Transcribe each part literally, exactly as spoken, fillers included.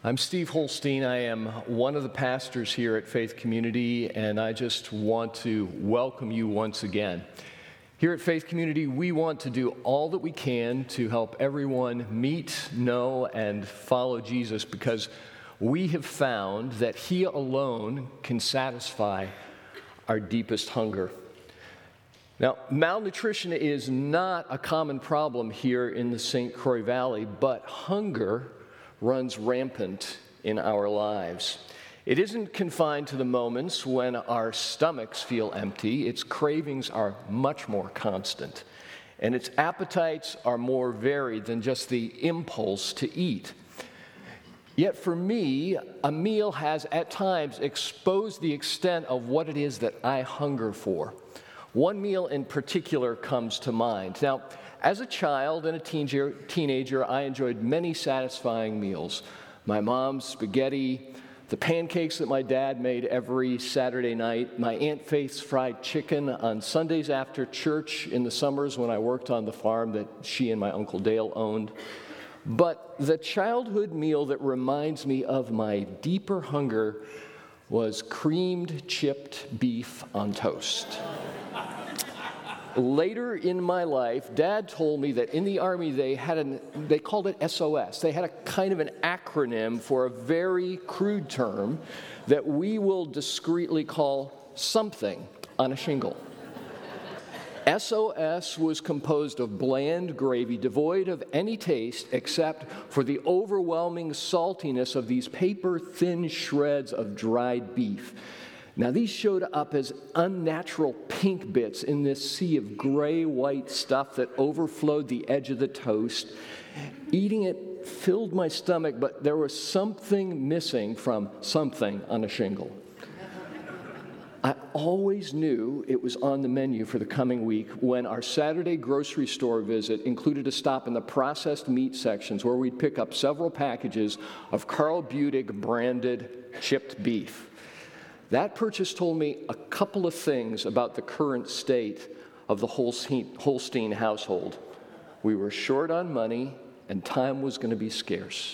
I'm Steve Holstein. I am one of the pastors here at Faith Community, and I just want to welcome you once again. Here at Faith Community, we want to do all that we can to help everyone meet, know, and follow Jesus because we have found that He alone can satisfy our deepest hunger. Now, malnutrition is not a common problem here in the Saint Croix Valley, but hunger runs rampant in our lives. It isn't confined to the moments when our stomachs feel empty. Its cravings are much more constant, and its appetites are more varied than just the impulse to eat. Yet for me, a meal has at times exposed the extent of what it is that I hunger for. One meal in particular comes to mind. Now, as a child and a teenager, teenager, I enjoyed many satisfying meals. My mom's spaghetti, the pancakes that my dad made every Saturday night, my Aunt Faith's fried chicken on Sundays after church in the summers when I worked on the farm that she and my Uncle Dale owned. But the childhood meal that reminds me of my deeper hunger was creamed chipped beef on toast. Later in my life, Dad told me that in the Army they had an, they called it S O S. They had a kind of an acronym for a very crude term that we will discreetly call something on a shingle. S O S was composed of bland gravy devoid of any taste except for the overwhelming saltiness of these paper-thin shreds of dried beef. Now, these showed up as unnatural pink bits in this sea of gray-white stuff that overflowed the edge of the toast. Eating it filled my stomach, but there was something missing from something on a shingle. I always knew it was on the menu for the coming week when our Saturday grocery store visit included a stop in the processed meat sections where we'd pick up several packages of Carl Budig branded chipped beef. That purchase told me a couple of things about the current state of the Holstein household. We were short on money, and time was going to be scarce.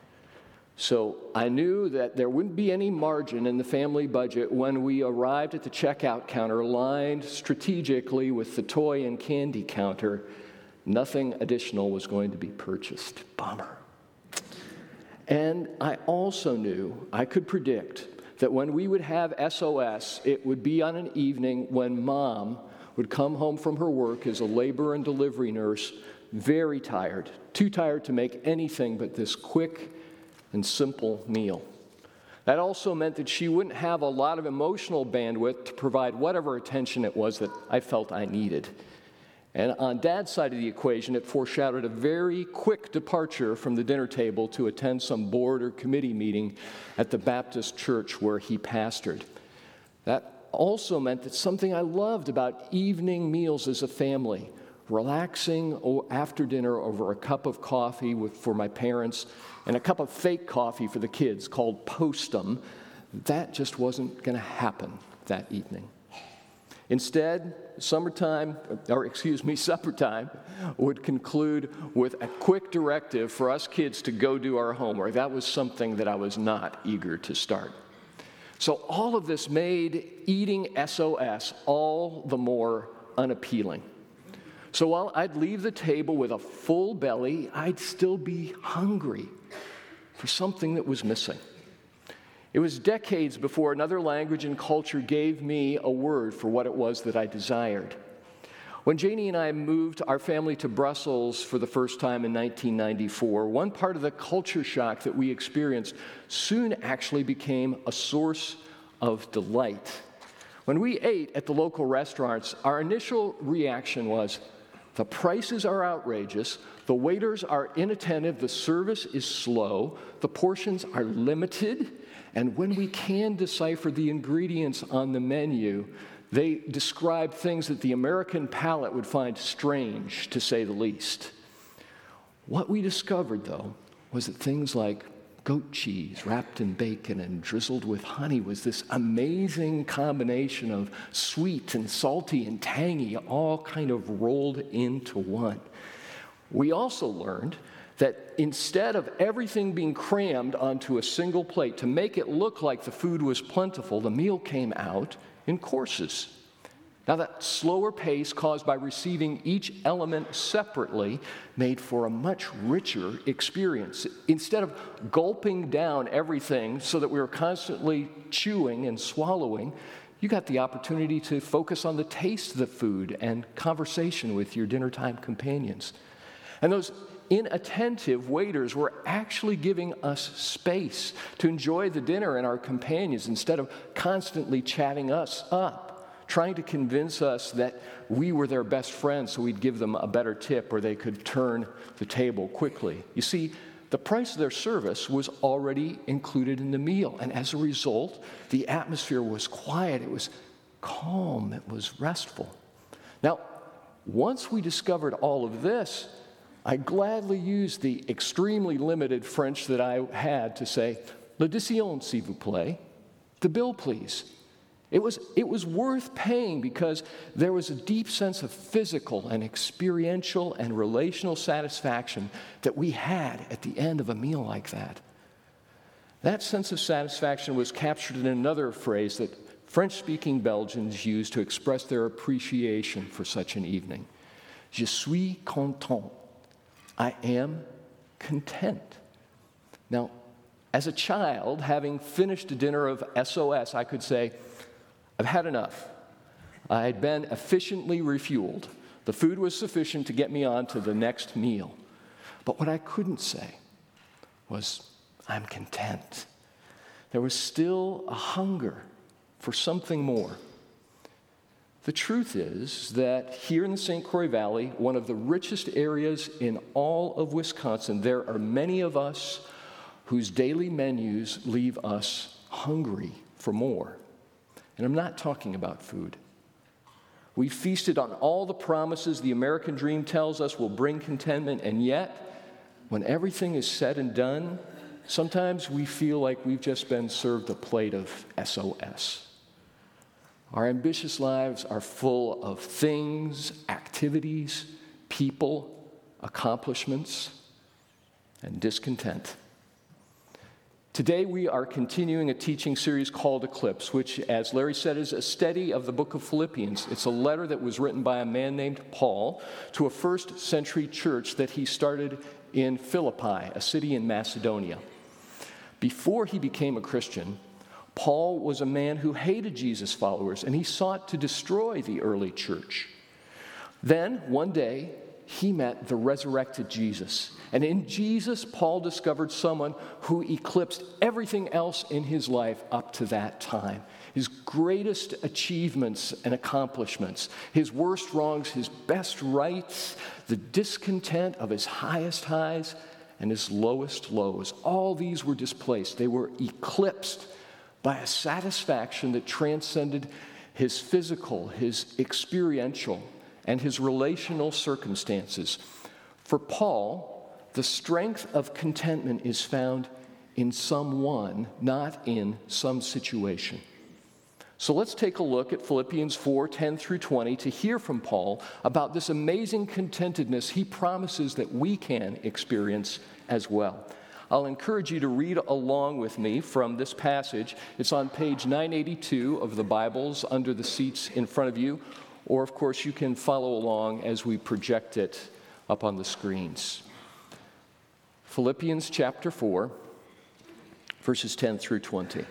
So I knew that there wouldn't be any margin in the family budget when we arrived at the checkout counter lined strategically with the toy and candy counter. Nothing additional was going to be purchased. Bummer. And I also knew I could predict that when we would have S O S, it would be on an evening when Mom would come home from her work as a labor and delivery nurse, very tired, too tired to make anything but this quick and simple meal. That also meant that she wouldn't have a lot of emotional bandwidth to provide whatever attention it was that I felt I needed. And on Dad's side of the equation, it foreshadowed a very quick departure from the dinner table to attend some board or committee meeting at the Baptist church where he pastored. That also meant that something I loved about evening meals as a family, relaxing after dinner over a cup of coffee with, for my parents and a cup of fake coffee for the kids called Postum, that just wasn't going to happen that evening. Instead, summertime, or excuse me, supper time would conclude with a quick directive for us kids to go do our homework. That was something that I was not eager to start. So all of this made eating S O S all the more unappealing. So while I'd leave the table with a full belly, I'd still be hungry for something that was missing. It was decades before another language and culture gave me a word for what it was that I desired. When Janie and I moved our family to Brussels for the first time in nineteen ninety-four, one part of the culture shock that we experienced soon actually became a source of delight. When we ate at the local restaurants, our initial reaction was, the prices are outrageous, the waiters are inattentive, the service is slow, the portions are limited, and when we can decipher the ingredients on the menu, they describe things that the American palate would find strange, to say the least. What we discovered, though, was that things like goat cheese wrapped in bacon and drizzled with honey was this amazing combination of sweet and salty and tangy, all kind of rolled into one. We also learned that instead of everything being crammed onto a single plate to make it look like the food was plentiful, the meal came out in courses. Now, that slower pace caused by receiving each element separately made for a much richer experience. Instead of gulping down everything so that we were constantly chewing and swallowing, you got the opportunity to focus on the taste of the food and conversation with your dinner time companions. And those inattentive waiters were actually giving us space to enjoy the dinner and our companions instead of constantly chatting us up, trying to convince us that we were their best friends so we'd give them a better tip or they could turn the table quickly. You see, the price of their service was already included in the meal, and as a result, the atmosphere was quiet, it was calm, it was restful. Now, once we discovered all of this, I gladly used the extremely limited French that I had to say, "L'addition, s'il vous plaît," the bill, please. It was, it was worth paying because there was a deep sense of physical and experiential and relational satisfaction that we had at the end of a meal like that. That sense of satisfaction was captured in another phrase that French-speaking Belgians use to express their appreciation for such an evening. Je suis content. I am content. Now, as a child, having finished a dinner of S O S, I could say, I've had enough. I had been efficiently refueled. The food was sufficient to get me on to the next meal. But what I couldn't say was, I'm content. There was still a hunger for something more. The truth is that here in the Saint Croix Valley, one of the richest areas in all of Wisconsin, there are many of us whose daily menus leave us hungry for more. And I'm not talking about food. We feasted on all the promises the American dream tells us will bring contentment, and yet, when everything is said and done, sometimes we feel like we've just been served a plate of S O S. Our ambitious lives are full of things, activities, people, accomplishments, and discontent. Today we are continuing a teaching series called Eclipse, which, as Larry said, is a study of the book of Philippians. It's a letter that was written by a man named Paul to a first century church that he started in Philippi, a city in Macedonia. Before he became a Christian, Paul was a man who hated Jesus' followers, and he sought to destroy the early church. Then, one day, he met the resurrected Jesus. And in Jesus, Paul discovered someone who eclipsed everything else in his life up to that time. His greatest achievements and accomplishments, his worst wrongs, his best rights, the discontent of his highest highs, and his lowest lows. All these were displaced. They were eclipsed by a satisfaction that transcended his physical, his experiential, and his relational circumstances. For Paul, the strength of contentment is found in someone, not in some situation. So let's take a look at Philippians four, ten through twenty to hear from Paul about this amazing contentedness he promises that we can experience as well. I'll encourage you to read along with me from this passage. It's on page nine eighty-two of the Bibles under the seats in front of you. Or, of course, you can follow along as we project it up on the screens. Philippians chapter four, verses ten through twenty.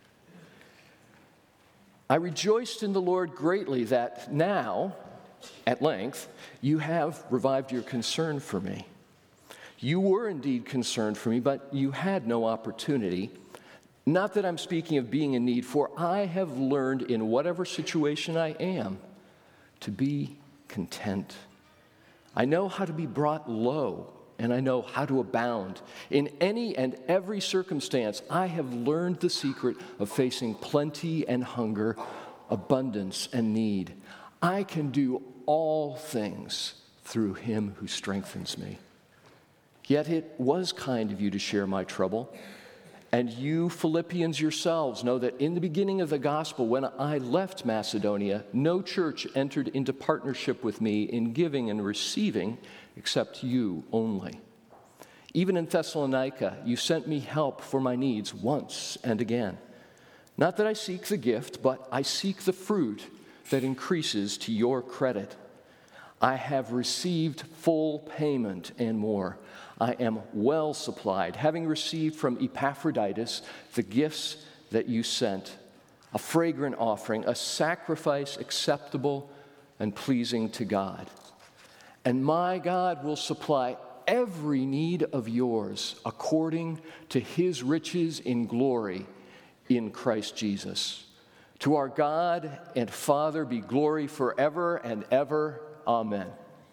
I rejoiced in the Lord greatly that now, at length, you have revived your concern for me. You were indeed concerned for me, but you had no opportunity. Not that I'm speaking of being in need, for I have learned in whatever situation I am to be content. I know how to be brought low, and I know how to abound. In any and every circumstance, I have learned the secret of facing plenty and hunger, abundance and need. I can do all things through him who strengthens me. Yet it was kind of you to share my trouble. And you Philippians yourselves know that in the beginning of the gospel, when I left Macedonia, no church entered into partnership with me in giving and receiving except you only. Even in Thessalonica, you sent me help for my needs once and again. Not that I seek the gift, but I seek the fruit that increases to your credit. I have received full payment and more. I am well supplied, having received from Epaphroditus the gifts that you sent, a fragrant offering, a sacrifice acceptable and pleasing to God. And my God will supply every need of yours according to his riches in glory in Christ Jesus. To our God and Father be glory forever and ever. Amen.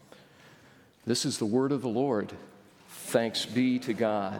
This is the word of the Lord. Thanks be to God.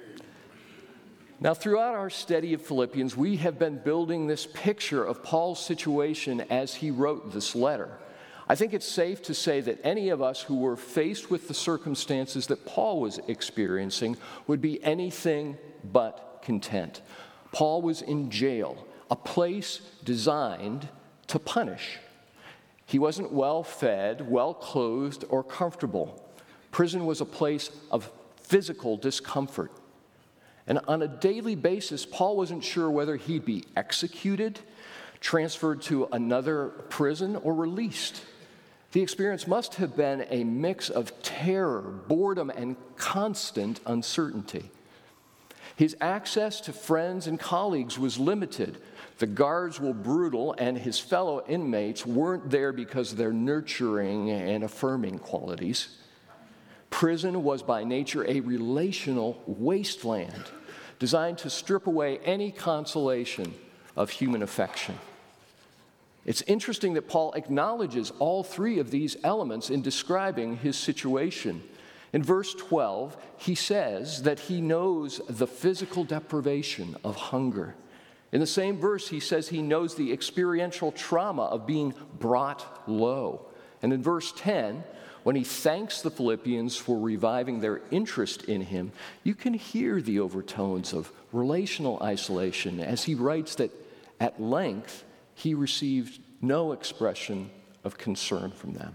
Now, throughout our study of Philippians, we have been building this picture of Paul's situation as he wrote this letter. I think it's safe to say that any of us who were faced with the circumstances that Paul was experiencing would be anything but content. Paul was in jail, a place designed to punish. He wasn't well-fed, well-clothed, or comfortable. Prison was a place of physical discomfort. And on a daily basis, Paul wasn't sure whether he'd be executed, transferred to another prison, or released. The experience must have been a mix of terror, boredom, and constant uncertainty. His access to friends and colleagues was limited. The guards were brutal, and his fellow inmates weren't there because of their nurturing and affirming qualities. Prison was by nature a relational wasteland designed to strip away any consolation of human affection. It's interesting that Paul acknowledges all three of these elements in describing his situation. In verse twelve, he says that he knows the physical deprivation of hunger. In the same verse, he says he knows the experiential trauma of being brought low. And in verse ten, when he thanks the Philippians for reviving their interest in him, you can hear the overtones of relational isolation as he writes that at length he received no expression of concern from them.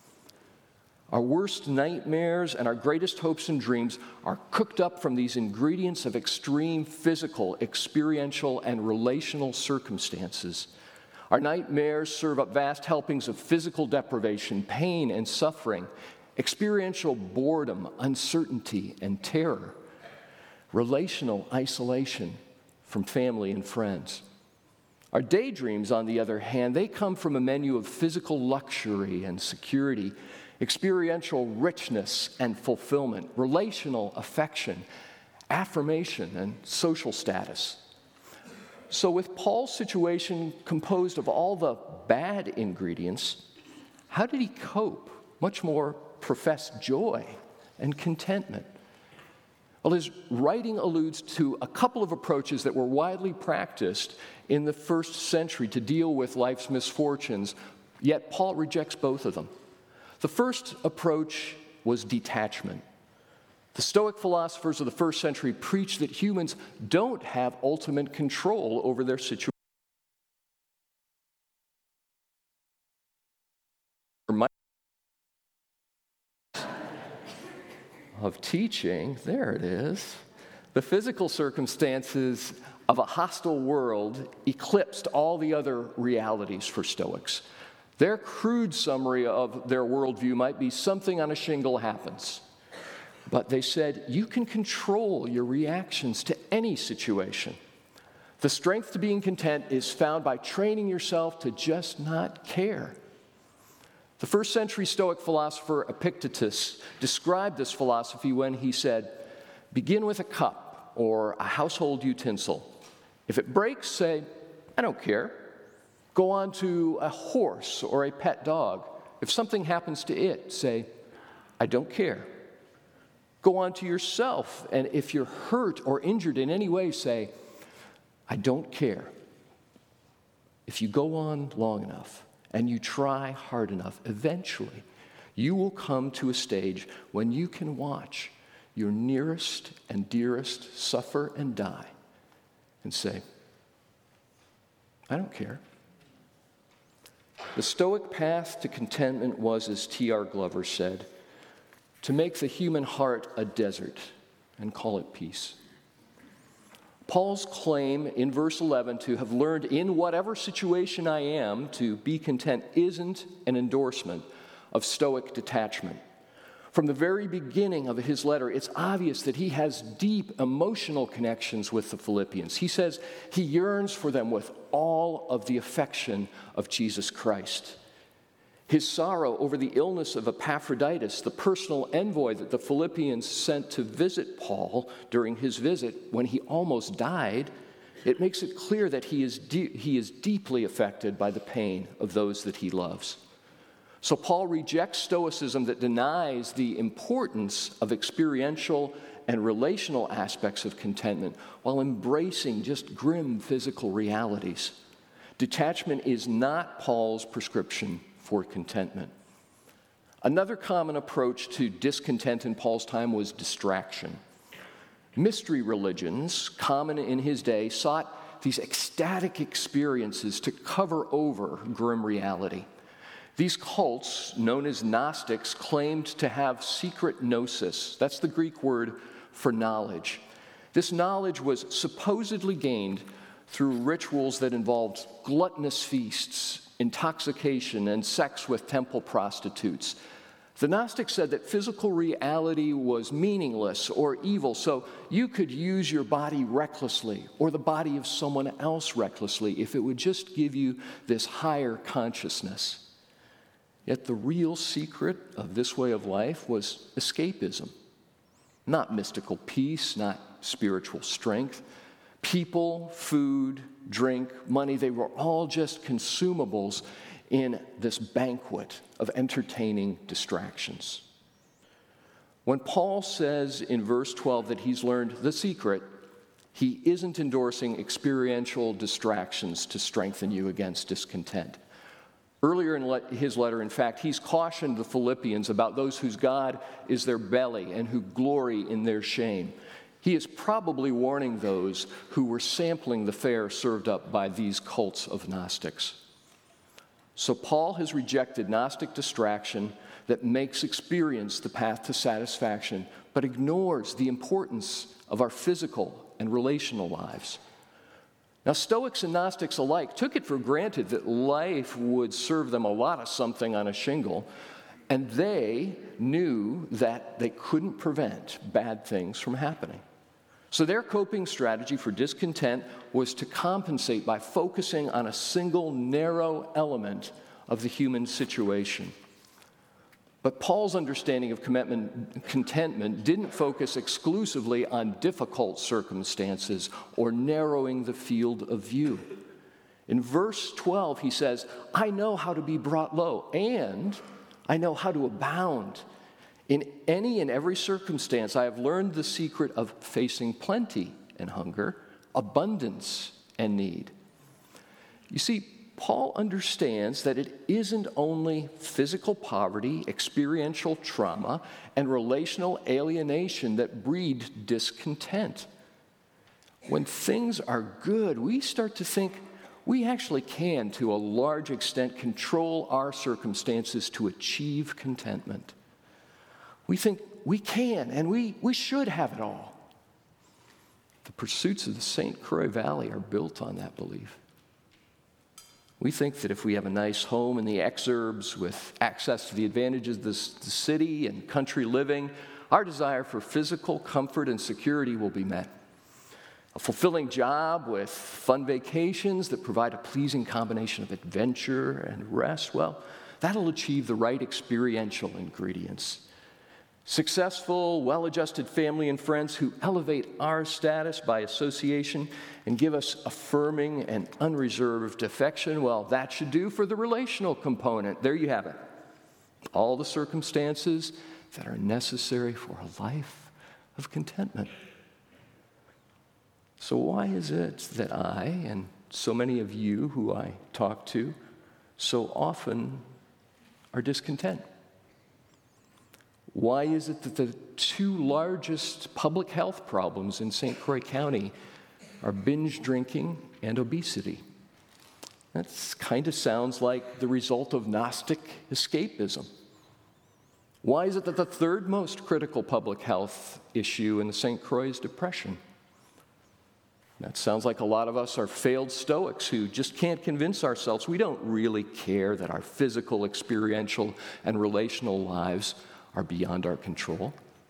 Our worst nightmares and our greatest hopes and dreams are cooked up from these ingredients of extreme physical, experiential, and relational circumstances. Our nightmares serve up vast helpings of physical deprivation, pain, and suffering, experiential boredom, uncertainty, and terror, relational isolation from family and friends. Our daydreams, on the other hand, they come from a menu of physical luxury and security, experiential richness and fulfillment, relational affection, affirmation, and social status. So with Paul's situation composed of all the bad ingredients, how did he cope? Much more profess joy and contentment. Well, his writing alludes to a couple of approaches that were widely practiced in the first century to deal with life's misfortunes, yet Paul rejects both of them. The first approach was detachment. The Stoic philosophers of the first century preached that humans don't have ultimate control over their situation. Of teaching, there it is. The physical circumstances of a hostile world eclipsed all the other realities for Stoics. Their crude summary of their worldview might be something on a shingle happens. But they said you can control your reactions to any situation. The strength to being content is found by training yourself to just not care. The first century Stoic philosopher Epictetus described this philosophy when he said, begin with a cup or a household utensil. If it breaks, say, I don't care. Go on to a horse or a pet dog. If something happens to it, say, I don't care. Go on to yourself, and if you're hurt or injured in any way, say, I don't care. If you go on long enough, and you try hard enough, eventually you will come to a stage when you can watch your nearest and dearest suffer and die and say, I don't care. The Stoic path to contentment was, as T R Glover said, to make the human heart a desert and call it peace. Paul's claim in verse eleven to have learned in whatever situation I am to be content isn't an endorsement of Stoic detachment. From the very beginning of his letter, it's obvious that he has deep emotional connections with the Philippians. He says he yearns for them with all of the affection of Jesus Christ. His sorrow over the illness of Epaphroditus, the personal envoy that the Philippians sent to visit Paul during his visit when he almost died, it makes it clear that he is, de- he is deeply affected by the pain of those that he loves. So Paul rejects Stoicism that denies the importance of experiential and relational aspects of contentment while embracing just grim physical realities. Detachment is not Paul's prescription for contentment. Another common approach to discontent in Paul's time was distraction. Mystery religions, common in his day, sought these ecstatic experiences to cover over grim reality. These cults, known as Gnostics, claimed to have secret gnosis. That's the Greek word for knowledge. This knowledge was supposedly gained through rituals that involved gluttonous feasts, intoxication, and sex with temple prostitutes. The Gnostics said that physical reality was meaningless or evil, so you could use your body recklessly or the body of someone else recklessly if it would just give you this higher consciousness. Yet the real secret of this way of life was escapism, not mystical peace, not spiritual strength. People, food, drink, money, they were all just consumables in this banquet of entertaining distractions. When Paul says in verse twelve that he's learned the secret, he isn't endorsing experiential distractions to strengthen you against discontent. Earlier in le- his letter, in fact, he's cautioned the Philippians about those whose God is their belly and who glory in their shame. He is probably warning those who were sampling the fare served up by these cults of Gnostics. So Paul has rejected Gnostic distraction that makes experience the path to satisfaction, but ignores the importance of our physical and relational lives. Now, Stoics and Gnostics alike took it for granted that life would serve them a lot of something on a shingle, and they knew that they couldn't prevent bad things from happening. So their coping strategy for discontent was to compensate by focusing on a single narrow element of the human situation. But Paul's understanding of contentment didn't focus exclusively on difficult circumstances or narrowing the field of view. In verse twelve, he says, I know how to be brought low, and I know how to abound. In any and every circumstance, I have learned the secret of facing plenty and hunger, abundance and need. You see, Paul understands that it isn't only physical poverty, experiential trauma, and relational alienation that breed discontent. When things are good, we start to think we actually can, to a large extent, control our circumstances to achieve contentment. We think we can and we, we should have it all. The pursuits of the Saint Croix Valley are built on that belief. We think that if we have a nice home in the exurbs with access to the advantages of this, the city and country living, our desire for physical comfort and security will be met. A fulfilling job with fun vacations that provide a pleasing combination of adventure and rest, well, that'll achieve the right experiential ingredients. Successful, well-adjusted family and friends who elevate our status by association and give us affirming and unreserved affection, well, that should do for the relational component. There you have it. All the circumstances that are necessary for a life of contentment. So why is it that I, and so many of you who I talk to, so often are discontent? Why is it that the two largest public health problems in Saint Croix County are binge drinking and obesity? That kind of sounds like the result of Gnostic escapism. Why is it that the third most critical public health issue in the Saint Croix is depression? That sounds like a lot of us are failed Stoics who just can't convince ourselves we don't really care that our physical, experiential, and relational lives are beyond our control.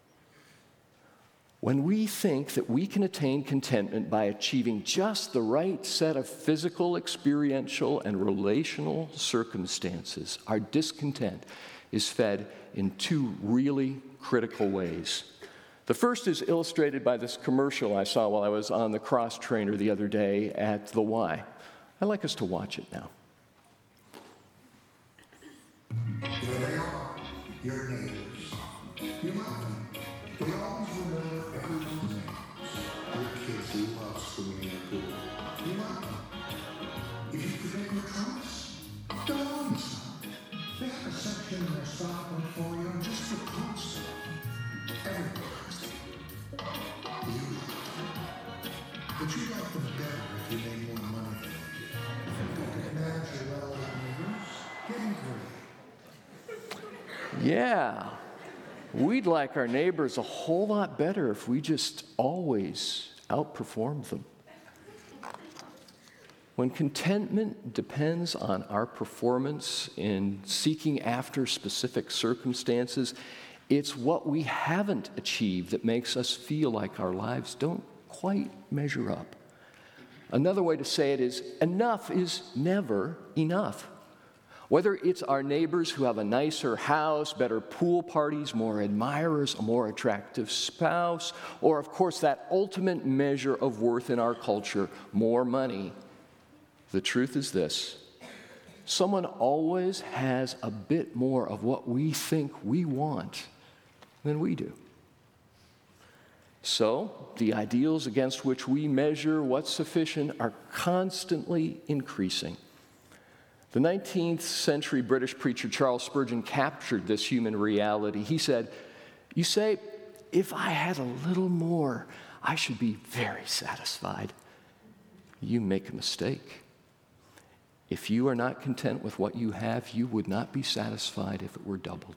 When we think that we can attain contentment by achieving just the right set of physical, experiential, and relational circumstances, our discontent is fed in two really critical ways. The first is illustrated by this commercial I saw while I was on the cross trainer the other day at the Y. I'd like us to watch it now. Here they are, your neighbors. You love them. They always remember everyone's names. Your kids love swimming in the pool. You love them. If you could make them trunks, go on some. They have a section in their stock room for you just for clothes. Everyone loves them. You love them. But you like them better if you made more money than they do. You can manage your relative neighbors. Get them great. Yeah, we'd like our neighbors a whole lot better if we just always outperformed them. When contentment depends on our performance in seeking after specific circumstances, it's what we haven't achieved that makes us feel like our lives don't quite measure up. Another way to say it is, enough is never enough. Whether it's our neighbors who have a nicer house, better pool parties, more admirers, a more attractive spouse, or of course that ultimate measure of worth in our culture, more money, the truth is this: someone always has a bit more of what we think we want than we do. So, the ideals against which we measure what's sufficient are constantly increasing. The nineteenth century British preacher Charles Spurgeon captured this human reality. He said, "You say, if I had a little more, I should be very satisfied. You make a mistake. If you are not content with what you have, you would not be satisfied if it were doubled."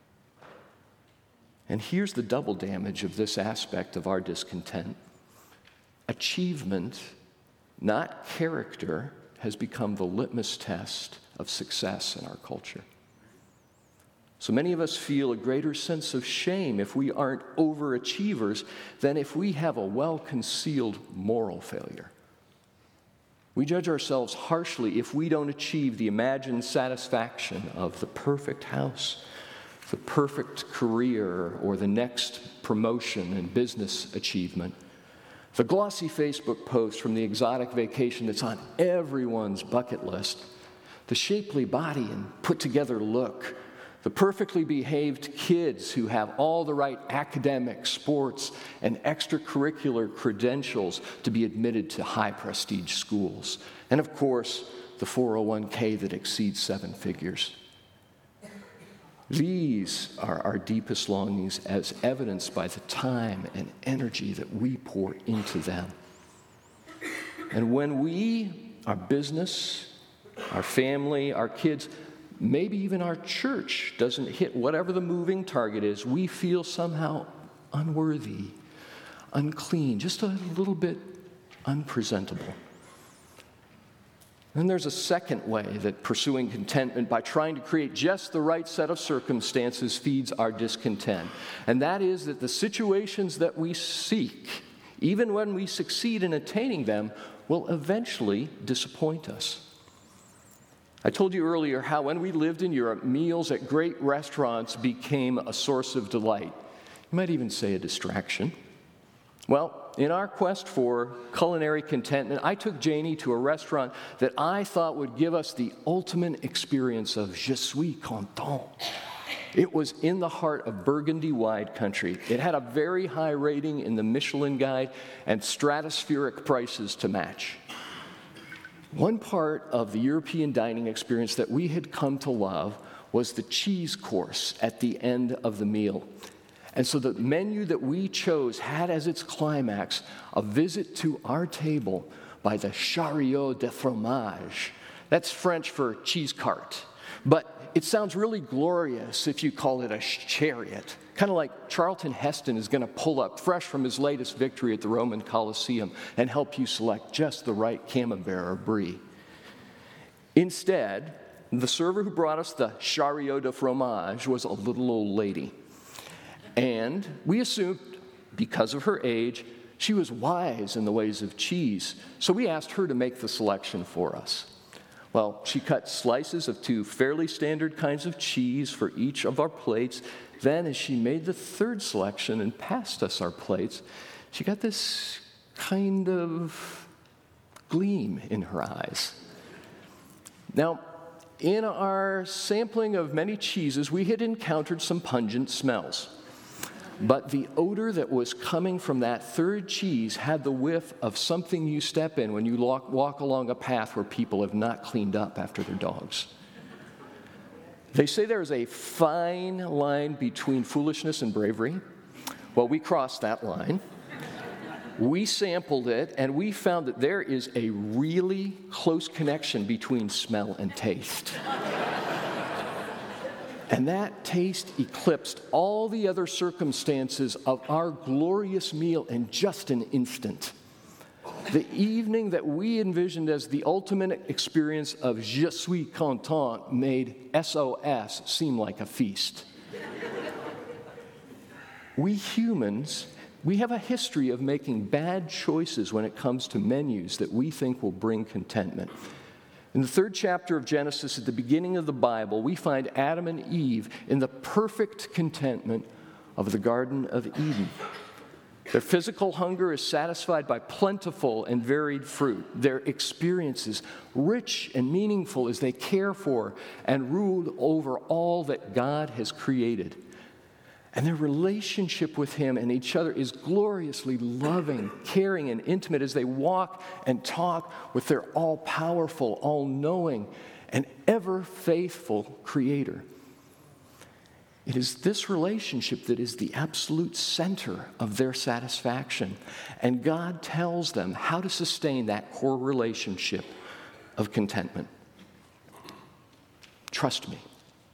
And here's the double damage of this aspect of our discontent. Achievement, not character, has become the litmus test of success in our culture. So many of us feel a greater sense of shame if we aren't overachievers than if we have a well-concealed moral failure. We judge ourselves harshly if we don't achieve the imagined satisfaction of the perfect house, the perfect career, or the next promotion and business achievement. The glossy Facebook post from the exotic vacation that's on everyone's bucket list, the shapely body and put-together look, the perfectly behaved kids who have all the right academic, sports, and extracurricular credentials to be admitted to high-prestige schools, and of course, the four oh one k that exceeds seven figures. These are our deepest longings as evidenced by the time and energy that we pour into them. And when we, our business, our family, our kids, maybe even our church doesn't hit whatever the moving target is, we feel somehow unworthy, unclean, just a little bit unpresentable. Then there's a second way that pursuing contentment by trying to create just the right set of circumstances feeds our discontent. And that is that the situations that we seek, even when we succeed in attaining them, will eventually disappoint us. I told you earlier how when we lived in Europe, meals at great restaurants became a source of delight. You might even say a distraction. Well, in our quest for culinary contentment, I took Janie to a restaurant that I thought would give us the ultimate experience of je suis content. It was in the heart of Burgundy wine country. It had a very high rating in the Michelin Guide and stratospheric prices to match. One part of the European dining experience that we had come to love was the cheese course at the end of the meal. And so the menu that we chose had as its climax a visit to our table by the chariot de fromage. That's French for cheese cart, But it sounds really glorious if you call it a chariot. Kind of like Charlton Heston is going to pull up fresh from his latest victory at the Roman Colosseum and help you select just the right camembert or brie. Instead, the server who brought us the chariot de fromage was a little old lady. And we assumed, because of her age, she was wise in the ways of cheese. So we asked her to make the selection for us. Well, she cut slices of two fairly standard kinds of cheese for each of our plates. Then, as she made the third selection and passed us our plates, she got this kind of gleam in her eyes. Now, in our sampling of many cheeses, we had encountered some pungent smells. But the odor that was coming from that third cheese had the whiff of something you step in when you walk, walk along a path where people have not cleaned up after their dogs. They say there is a fine line between foolishness and bravery. Well, we crossed that line. We sampled it, and we found that there is a really close connection between smell and taste. And that taste eclipsed all the other circumstances of our glorious meal in just an instant. The evening that we envisioned as the ultimate experience of Je suis content made S O S seem like a feast. We humans, we have a history of making bad choices when it comes to menus that we think will bring contentment. In the third chapter of Genesis, at the beginning of the Bible, we find Adam and Eve in the perfect contentment of the Garden of Eden. Their physical hunger is satisfied by plentiful and varied fruit. Their experiences, rich and meaningful as they care for and rule over all that God has created. And their relationship with Him and each other is gloriously loving, caring, and intimate as they walk and talk with their all-powerful, all-knowing, and ever-faithful Creator. It is this relationship that is the absolute center of their satisfaction. And God tells them how to sustain that core relationship of contentment. Trust me.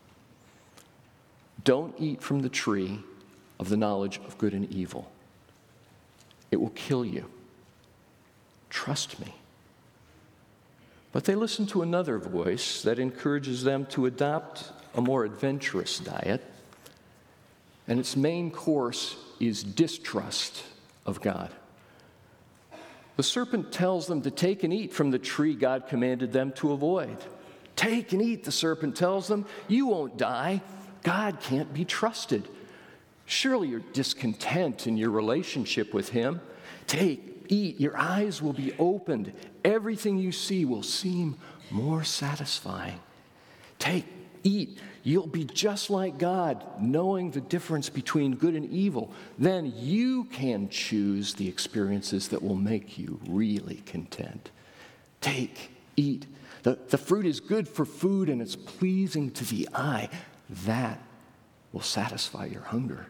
Don't eat from the tree of the knowledge of good and evil. It will kill you. Trust me. But they listen to another voice that encourages them to adopt a more adventurous diet. And its main course is distrust of God. The serpent tells them to take and eat from the tree God commanded them to avoid. Take and eat, the serpent tells them. You won't die. God can't be trusted. Surely you're discontent in your relationship with Him. Take, eat, your eyes will be opened. Everything you see will seem more satisfying. Take, eat, you'll be just like God, knowing the difference between good and evil. Then you can choose the experiences that will make you really content. Take, eat. The, the fruit is good for food and it's pleasing to the eye. That will satisfy your hunger.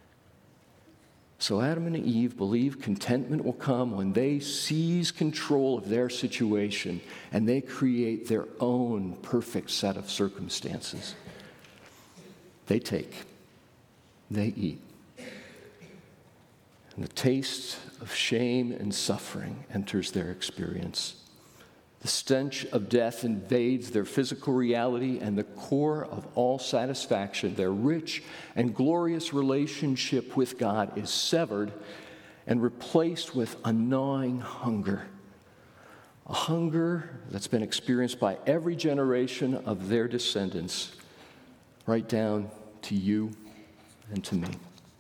So Adam and Eve believe contentment will come when they seize control of their situation and they create their own perfect set of circumstances. They take, they eat. And the taste of shame and suffering enters their experience. The stench of death invades their physical reality, and the core of all satisfaction, their rich and glorious relationship with God, is severed and replaced with a gnawing hunger. A hunger that's been experienced by every generation of their descendants, right down to you and to me.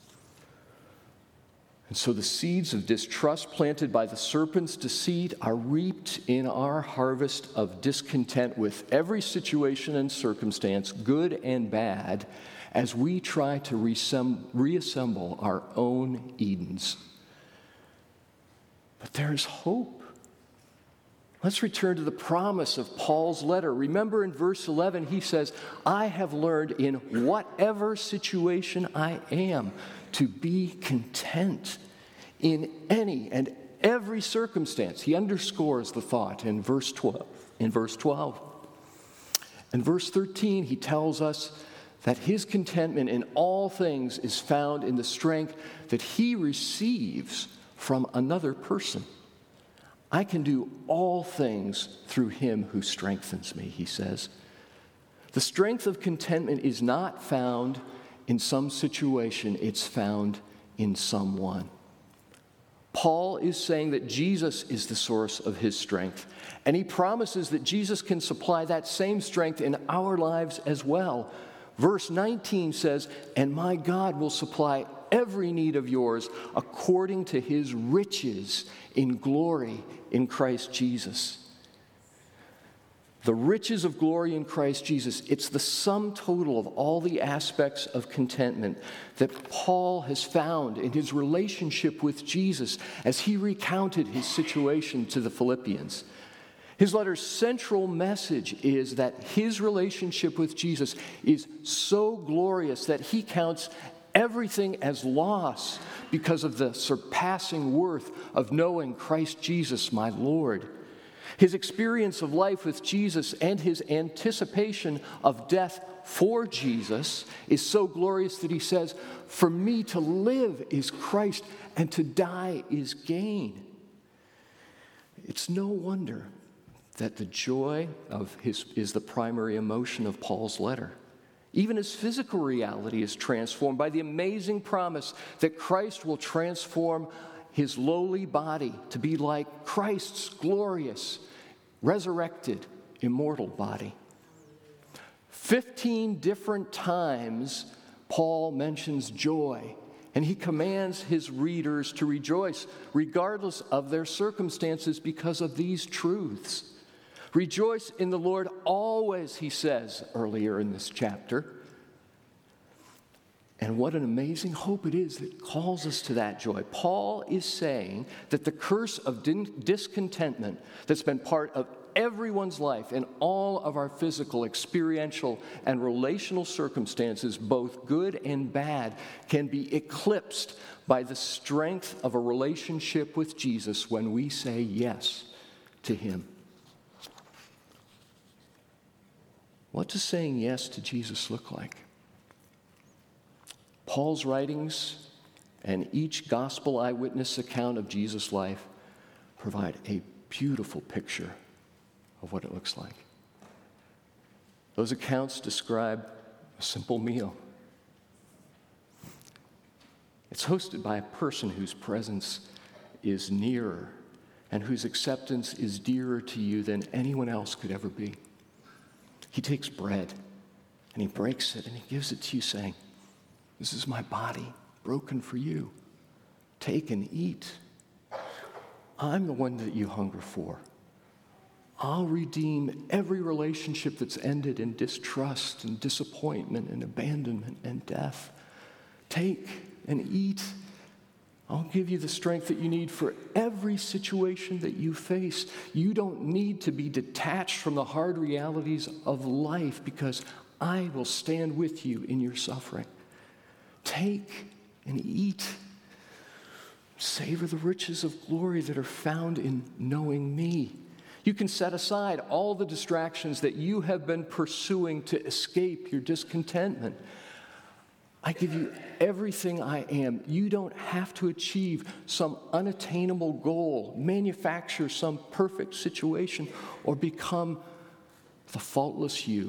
And so the seeds of distrust planted by the serpent's deceit are reaped in our harvest of discontent with every situation and circumstance, good and bad, as we try to reassemble our own Edens. But there is hope. Let's return to the promise of Paul's letter. Remember in verse eleven, he says, I have learned in whatever situation I am to be content in any and every circumstance. He underscores the thought in verse twelve. In verse twelve. In verse thirteen, he tells us that his contentment in all things is found in the strength that he receives from another person. I can do all things through him who strengthens me, he says. The strength of contentment is not found in some situation, it's found in someone. Paul is saying that Jesus is the source of his strength, and he promises that Jesus can supply that same strength in our lives as well. Verse nineteen says, "And my God will supply every need of yours according to his riches in glory in Christ Jesus." The riches of glory in Christ Jesus, it's the sum total of all the aspects of contentment that Paul has found in his relationship with Jesus as he recounted his situation to the Philippians. His letter's central message is that his relationship with Jesus is so glorious that he counts everything as loss because of the surpassing worth of knowing Christ Jesus, my Lord. His experience of life with Jesus and his anticipation of death for Jesus is so glorious that he says, "For me to live is Christ, and to die is gain." It's no wonder that the joy of his is the primary emotion of Paul's letter. Even his physical reality is transformed by the amazing promise that Christ will transform his lowly body to be like Christ's glorious, resurrected, immortal body. Fifteen different times Paul mentions joy, and he commands his readers to rejoice regardless of their circumstances because of these truths. Rejoice in the Lord always, he says earlier in this chapter. And what an amazing hope it is that calls us to that joy. Paul is saying that the curse of discontentment that's been part of everyone's life in all of our physical, experiential, and relational circumstances, both good and bad, can be eclipsed by the strength of a relationship with Jesus when we say yes to him. What does saying yes to Jesus look like? Paul's writings and each gospel eyewitness account of Jesus' life provide a beautiful picture of what it looks like. Those accounts describe a simple meal. It's hosted by a person whose presence is nearer and whose acceptance is dearer to you than anyone else could ever be. He takes bread and he breaks it and he gives it to you saying, "This is my body broken for you. Take and eat. I'm the one that you hunger for. I'll redeem every relationship that's ended in distrust and disappointment and abandonment and death. Take and eat. I'll give you the strength that you need for every situation that you face. You don't need to be detached from the hard realities of life because I will stand with you in your suffering. Take and eat. Savor the riches of glory that are found in knowing me." You can set aside all the distractions that you have been pursuing to escape your discontentment. I give you everything I am. You don't have to achieve some unattainable goal, manufacture some perfect situation, or become the faultless you.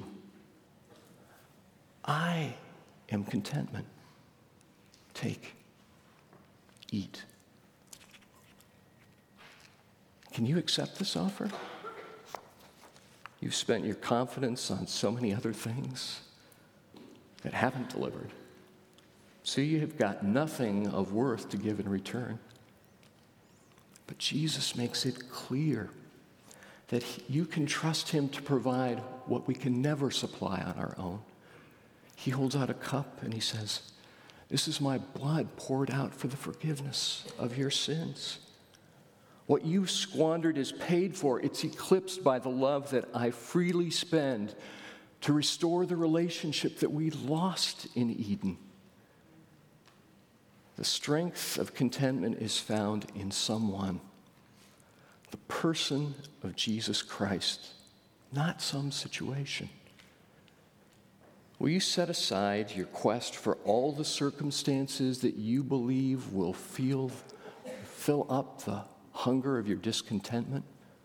I am contentment. Take, eat. Can you accept this offer? You've spent your confidence on so many other things that haven't delivered. So you have got nothing of worth to give in return. But Jesus makes it clear that you can trust him to provide what we can never supply on our own. He holds out a cup and he says, "This is my blood poured out for the forgiveness of your sins. What you squandered is paid for. It's eclipsed by the love that I freely spend to restore the relationship that we lost in Eden." The strength of contentment is found in someone, the person of Jesus Christ, not some situation. Will you set aside your quest for all the circumstances that you believe will feel, fill up the hunger of your discontentment?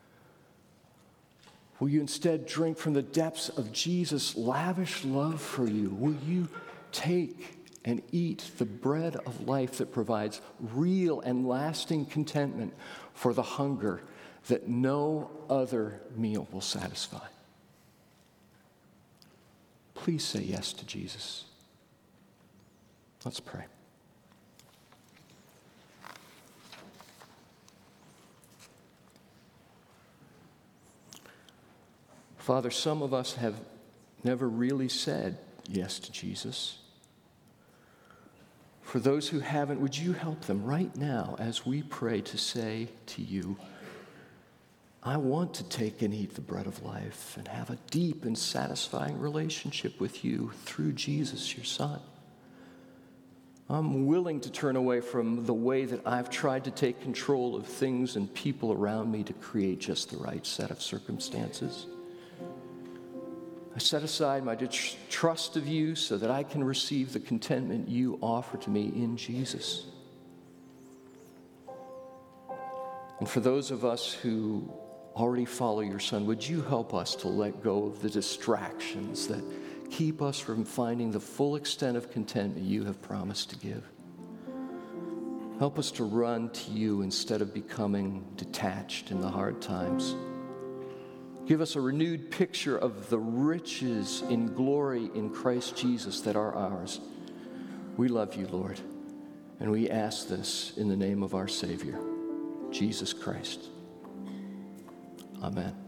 Will you instead drink from the depths of Jesus' lavish love for you? Will you take and eat the bread of life that provides real and lasting contentment for the hunger that no other meal will satisfy? Please say yes to Jesus. Let's pray. Father, some of us have never really said yes to Jesus. For those who haven't, would you help them right now as we pray to say to you, I want to take and eat the bread of life and have a deep and satisfying relationship with you through Jesus, your Son. I'm willing to turn away from the way that I've tried to take control of things and people around me to create just the right set of circumstances. I set aside my distrust of you so that I can receive the contentment you offer to me in Jesus. And for those of us who already follow your Son, would you help us to let go of the distractions that keep us from finding the full extent of contentment you have promised to give? Help us to run to you instead of becoming detached in the hard times. Give us a renewed picture of the riches in glory in Christ Jesus that are ours. We love you, Lord, and we ask this in the name of our Savior, Jesus Christ. Amen.